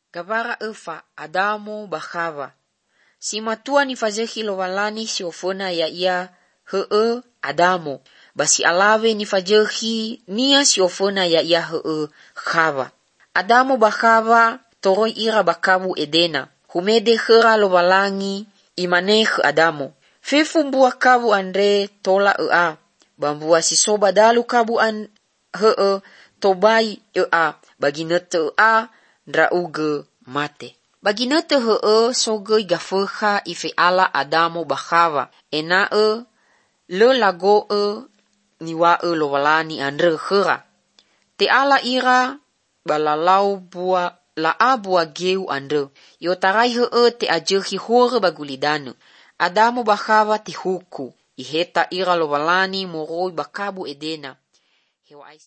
Gavara efa Adamu Bahava. Si matua ni fazehi lowalani si ofona ya ia Adamu. Basi alawe ni fajehi nia si ofona ya ia Chava. Adamu Bahava toroi ira bakabu Edena. Humede hera lowalangi imaneh Adamu. Fefu mbua kabu andre tola bambua si soba dalu kabu tobai baginete ndrauge mate. Baginete soge gafeha ife ala Adamu Bahava. Ena le lago niwa lowalani andre hera. Te ala ira balalau bua bua geu andre. Yotarai te ajehi hore bagulidanu. Adamu Bahava ti huku. Iheta ira lowalani moroi bakabu Edena. Hewa